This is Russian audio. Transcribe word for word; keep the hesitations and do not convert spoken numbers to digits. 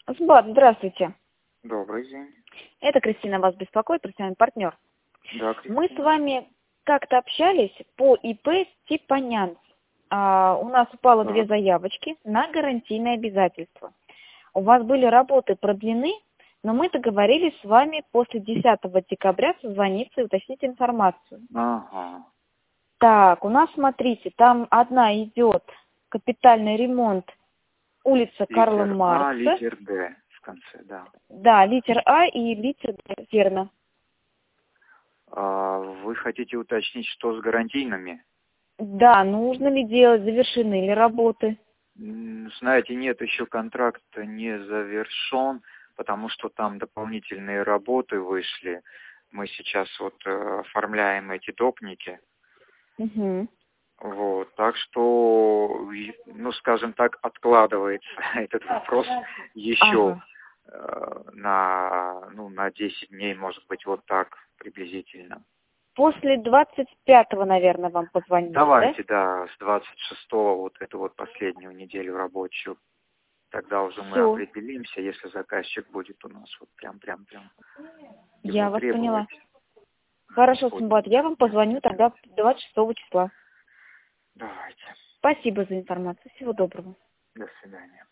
Сбат, здравствуйте. Добрый день. Это Кристина вас беспокоит, профессиональный партнер. Да, Кристина. Мы с вами как-то общались по ИП Степанян. А, у нас упало Да. две заявочки на гарантийные обязательства. У вас были работы продлены, но мы договорились с вами после десятого декабря созвониться и уточнить информацию. Ага. Так, у нас, смотрите, там одна идет капитальный ремонт, улица Карла Литер А, Маркса. литер Д в конце, да. Да, литер А и литер Д, верно. А вы хотите уточнить, что с гарантийными? Да, нужно ли делать, завершены ли работы? М, Знаете, нет, еще контракт не завершен, потому что там дополнительные работы вышли. Мы сейчас вот э, оформляем эти допники. Угу. Вот, так что, и, ну, скажем так, откладывается этот вопрос еще Ага. э, на, ну, на десять дней, может быть, вот так приблизительно. После двадцать пятого, наверное, вам позвонить, Давайте, да, с двадцать шестого вот эту вот последнюю неделю рабочую. Тогда уже мы Все, определимся, если заказчик будет у нас вот прям-прям-прям его я вас требовать. поняла. Хорошо, Подним. Сумбат, я вам позвоню тогда двадцать шестого числа. Давайте. Спасибо за информацию. Всего доброго. До свидания.